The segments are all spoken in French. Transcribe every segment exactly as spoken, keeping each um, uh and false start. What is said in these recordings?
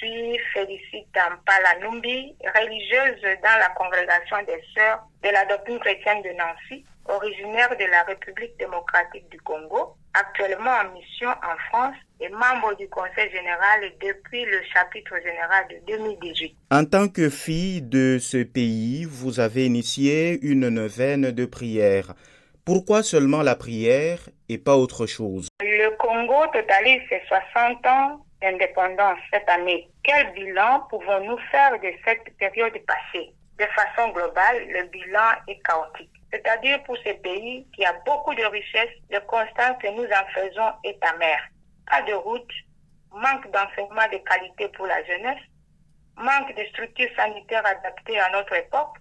suis Félicita Mpala Numbi, religieuse dans la congrégation des Sœurs de la doctrine chrétienne de Nancy, originaire de la République démocratique du Congo, actuellement en mission en France et membre du Conseil général depuis le chapitre général de deux mille dix-huit. En tant que fille de ce pays, vous avez initié une neuvaine de prière. Pourquoi seulement la prière et pas autre chose? Le Congo totalise ses soixante ans d'indépendance cette année. Quel bilan pouvons-nous faire de cette période passée? De façon globale, le bilan est chaotique. C'est-à-dire pour ce pays qui a beaucoup de richesses, le constat que nous en faisons est amer. Pas de route, manque d'enseignement de qualité pour la jeunesse, manque de structures sanitaires adaptées à notre époque,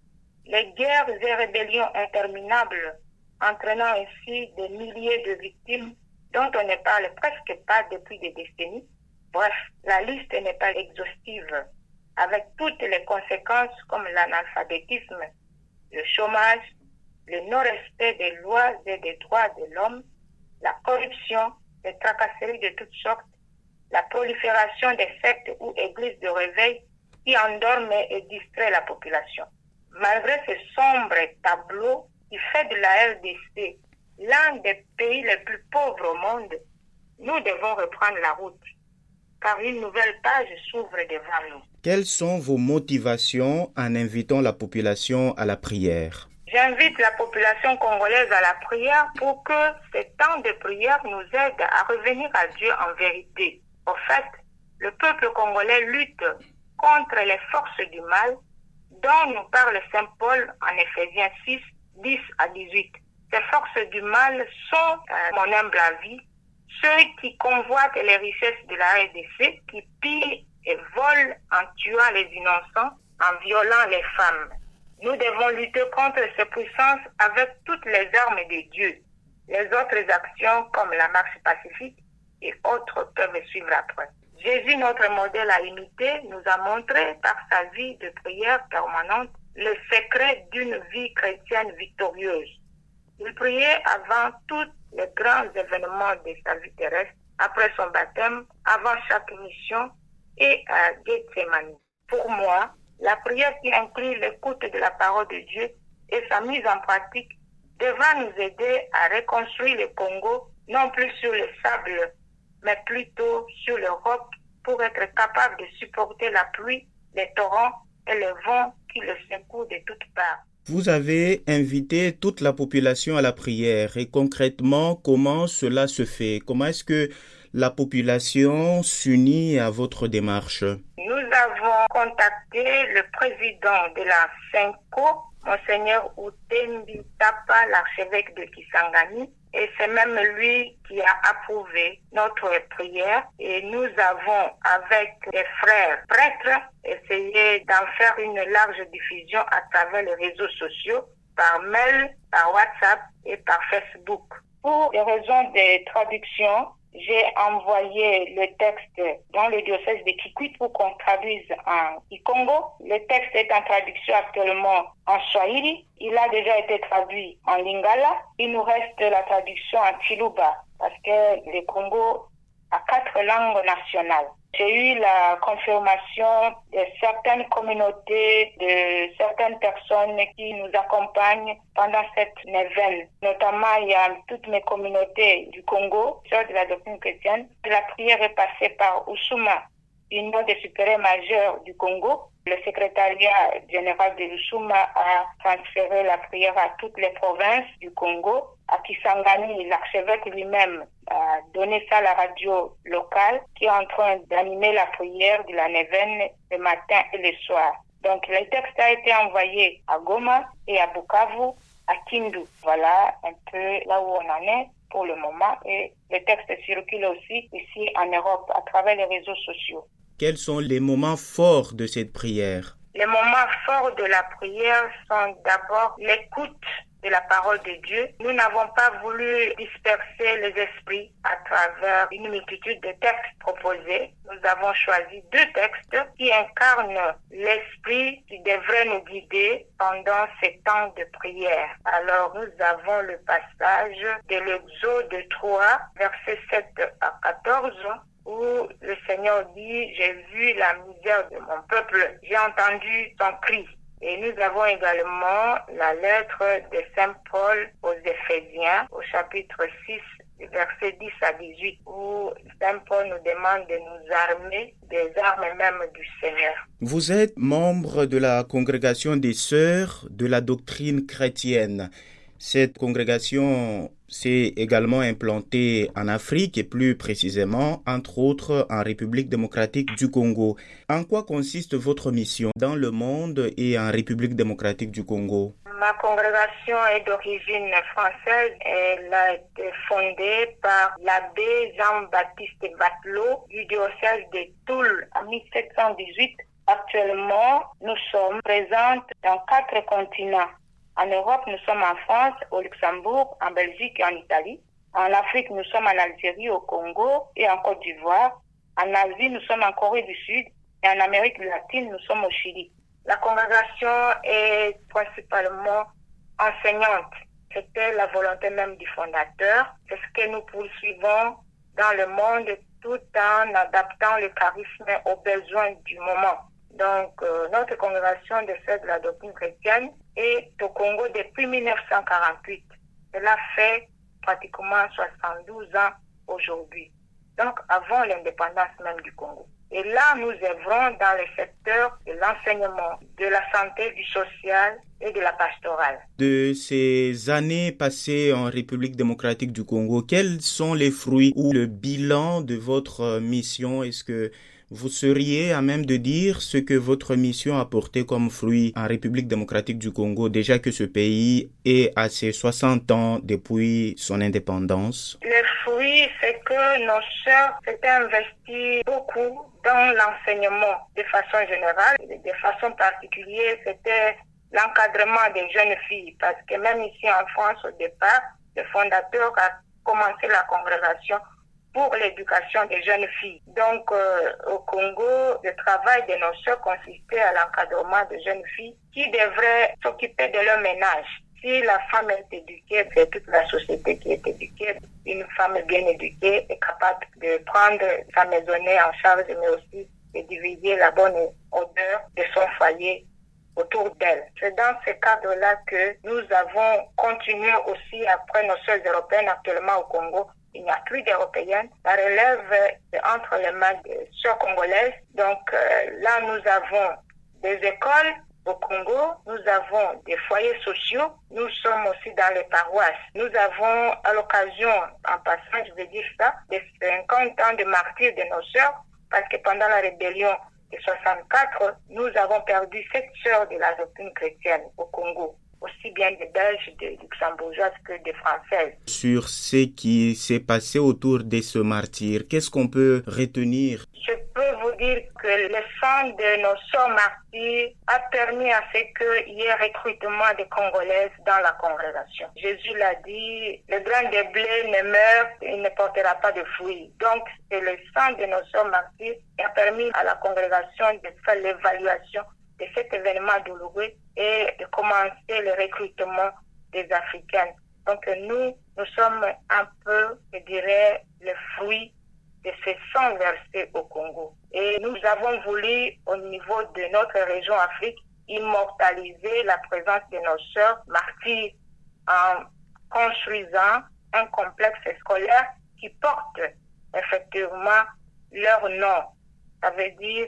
les guerres et rébellions interminables entraînant ainsi des milliers de victimes dont on ne parle presque pas depuis des décennies. Bref, la liste n'est pas exhaustive, avec toutes les conséquences comme l'analphabétisme, le chômage, le non-respect des lois et des droits de l'homme, la corruption, les tracasseries de toutes sortes, la prolifération des sectes ou églises de réveil qui endorment et distraient la population. Malgré ce sombre tableau qui fait de la R D C l'un des pays les plus pauvres au monde, nous devons reprendre la route, car une nouvelle page s'ouvre devant nous. Quelles sont vos motivations en invitant la population à la prière? J'invite la population congolaise à la prière pour que ces temps de prière nous aident à revenir à Dieu en vérité. Au fait, le peuple congolais lutte contre les forces du mal dont nous parle Saint Paul en Éphésiens six, dix à dix-huit. Ces forces du mal sont, à mon humble avis, ceux qui convoitent les richesses de la R D C, qui pillent et volent en tuant les innocents, en violant les femmes. Nous devons lutter contre ces puissances avec toutes les armes de Dieu. Les autres actions, comme la marche pacifique et autres, peuvent suivre après. Jésus, notre modèle à imiter, nous a montré par sa vie de prière permanente le secret d'une vie chrétienne victorieuse. Il priait avant tous les grands événements de sa vie terrestre, après son baptême, avant chaque mission et à Gethsemane. Pour moi, la prière qui inclut l'écoute de la parole de Dieu et sa mise en pratique devra nous aider à reconstruire le Congo, non plus sur le sable, mais plutôt sur le roc, pour être capable de supporter la pluie, les torrents et le vent qui le secouent de toutes parts. Vous avez invité toute la population à la prière et concrètement, comment cela se fait? Comment est-ce que la population s'unit à votre démarche? Nous avons contacté le président de la Senko, Monseigneur Utembi Tapa, l'archevêque de Kisangani, et c'est même lui qui a approuvé notre prière. Et nous avons, avec les frères prêtres, essayé d'en faire une large diffusion à travers les réseaux sociaux, par mail, par WhatsApp et par Facebook. Pour des raisons de traduction, j'ai envoyé le texte dans le diocèse de Kikwit pour qu'on traduise en Kikongo. Le texte est en traduction actuellement en Swahili. Il a déjà été traduit en Lingala. Il nous reste la traduction en Chiluba parce que le Congo a quatre langues nationales. J'ai eu la confirmation de certaines communautés, de certaines personnes qui nous accompagnent pendant cette neuvaine. Notamment, il y a toutes mes communautés du Congo, sœurs de la doctrine chrétienne. La prière est passée par Usuma, Union des supérieurs majeurs du Congo. Le secrétariat général de l'Usuma a transféré la prière à toutes les provinces du Congo. À Kisangani, l'archevêque lui-même a donné ça à la radio locale qui est en train d'animer la prière de la neuvaine le matin et le soir. Donc le texte a été envoyé à Goma et à Bukavu, à Kindu. Voilà un peu là où on en est pour le moment. Et le texte circule aussi ici en Europe à travers les réseaux sociaux. Quels sont les moments forts de cette prière? Les moments forts de la prière sont d'abord l'écoute de la parole de Dieu. Nous n'avons pas voulu disperser les esprits à travers une multitude de textes proposés. Nous avons choisi deux textes qui incarnent l'esprit qui devrait nous guider pendant ces temps de prière. Alors nous avons le passage de l'Exode trois, versets sept à quatorze, où le Seigneur dit « J'ai vu la misère de mon peuple, j'ai entendu son cri ». Et nous avons également la lettre de Saint Paul aux Éphésiens, au chapitre six, versets dix à dix-huit, où Saint Paul nous demande de nous armer des armes même du Seigneur. Vous êtes membre de la congrégation des Sœurs de la doctrine chrétienne. Cette congrégation s'est également implantée en Afrique et plus précisément, entre autres, en République démocratique du Congo. En quoi consiste votre mission dans le monde et en République démocratique du Congo? Ma congrégation est d'origine française. Elle a été fondée par l'abbé Jean-Baptiste Vatelot du diocèse de Toul en mille sept cent dix-huit. Actuellement, nous sommes présents dans quatre continents. En Europe, nous sommes en France, au Luxembourg, en Belgique et en Italie. En Afrique, nous sommes en Algérie, au Congo et en Côte d'Ivoire. En Asie, nous sommes en Corée du Sud. Et en Amérique latine, nous sommes au Chili. La congrégation est principalement enseignante. C'était la volonté même du fondateur. C'est ce que nous poursuivons dans le monde tout en adaptant le charisme aux besoins du moment. Donc, euh, notre congrégation des Sœurs de la doctrine chrétienne est au Congo depuis mille neuf cent quarante-huit. Cela fait pratiquement soixante-douze ans aujourd'hui. Donc, avant l'indépendance même du Congo. Et là, nous œuvrons dans le secteur de l'enseignement, de la santé, du social et de la pastorale. De ces années passées en République démocratique du Congo, quels sont les fruits ou le bilan de votre mission? Est-ce que vous seriez à même de dire ce que votre mission a porté comme fruit en République démocratique du Congo, déjà que ce pays est à ses soixante ans depuis son indépendance? Le fruit, c'est que nos sœurs s'étaient investies beaucoup dans l'enseignement de façon générale. De façon particulière, c'était l'encadrement des jeunes filles, parce que même ici en France, au départ, le fondateur a commencé la congrégation pour l'éducation des jeunes filles. Donc, euh, au Congo, le travail de nos sœurs consistait à l'encadrement des jeunes filles qui devraient s'occuper de leur ménage. Si la femme est éduquée, c'est toute la société qui est éduquée. Une femme bien éduquée est capable de prendre sa maisonnée en charge, mais aussi de diviser la bonne odeur de son foyer autour d'elle. C'est dans ce cadre-là que nous avons continué aussi après nos sœurs européennes actuellement au Congo. Il n'y a plus d'Européennes. La relève est entre les mains des sœurs congolaises. Donc euh, là, nous avons des écoles au Congo, nous avons des foyers sociaux, nous sommes aussi dans les paroisses. Nous avons, à l'occasion, en passant, je vais dire ça, des cinquante ans de martyrs de nos sœurs, parce que pendant la rébellion de soixante-quatre, nous avons perdu sept sœurs de la doctrine chrétienne au Congo, aussi bien des Belges, des Luxembourgeoises que des Françaises. Sur ce qui s'est passé autour de ce martyr, qu'est-ce qu'on peut retenir? Je peux vous dire que le sang de nos sœurs martyrs a permis à ce qu'il y ait recrutement des Congolaises dans la congrégation. Jésus l'a dit, le grain de blé ne meurt, il ne portera pas de fruits. Donc, c'est le sang de nos sœurs martyrs qui a permis à la congrégation de faire l'évaluation de cet événement douloureux et de commencer le recrutement des Africaines. Donc nous, nous sommes un peu, je dirais, le fruit de ce sang versé au Congo. Et nous avons voulu, au niveau de notre région Afrique, immortaliser la présence de nos sœurs martyrs en construisant un complexe scolaire qui porte effectivement leur nom. Ça veut dire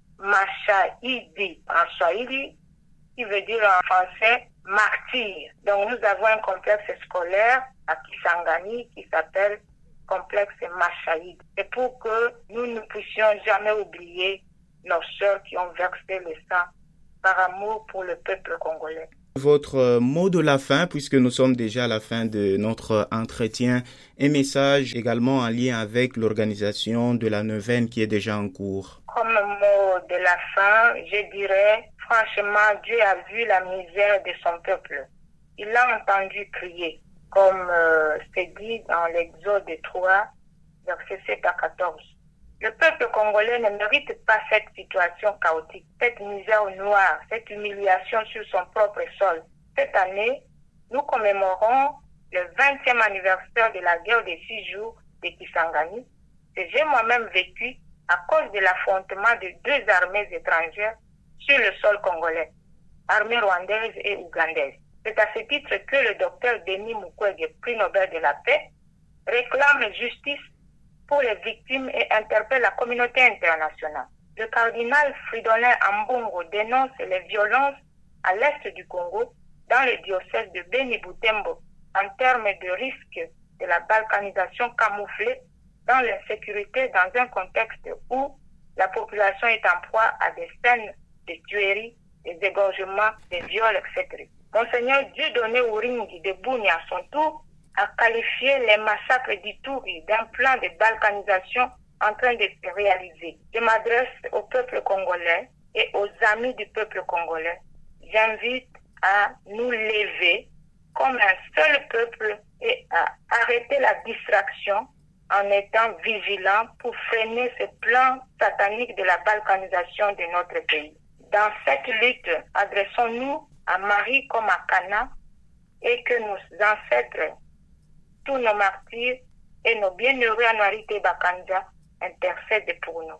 Mashahidi en Swahili, qui veut dire en français martyr. Donc nous avons un complexe scolaire à Kisangani qui s'appelle complexe Mashahidi. C'est pour que nous ne puissions jamais oublier nos sœurs qui ont versé le sang par amour pour le peuple congolais. Votre mot de la fin, puisque nous sommes déjà à la fin de notre entretien, un message également en lien avec l'organisation de la neuvaine qui est déjà en cours. Comme mot de la fin, je dirais, franchement, Dieu a vu la misère de son peuple. Il a entendu crier, comme euh, c'est dit dans l'Exode trois, versets sept à quatorze. Le peuple congolais ne mérite pas cette situation chaotique, cette misère noire, cette humiliation sur son propre sol. Cette année, nous commémorons le vingtième anniversaire de la guerre des six jours de Kisangani que j'ai moi-même vécu à cause de l'affrontement de deux armées étrangères sur le sol congolais, armée rwandaise et ougandaise. C'est à ce titre que le docteur Denis Mukwege, prix Nobel de la paix, réclame justice pour les victimes et interpelle la communauté internationale. Le cardinal Fridolin Ambongo dénonce les violences à l'est du Congo, dans le diocèse de Beni-Butembo, en termes de risque de la balkanisation camouflée dans l'insécurité dans un contexte où la population est en proie à des scènes de tueries, des égorgements, des viols, et cetera. Monseigneur Dieudonné Ouringi de Bouni, à son tour, a qualifié les massacres d'Ituri d'un plan de balkanisation en train de se réaliser. Je m'adresse au peuple congolais et aux amis du peuple congolais. J'invite à nous lever comme un seul peuple et à arrêter la distraction en étant vigilants pour freiner ce plan satanique de la balkanisation de notre pays. Dans cette lutte, adressons-nous à Marie comme à Cana et que nos ancêtres, tous nos martyrs et nos bienheureux Anwarite Bakanja intercèdent pour nous.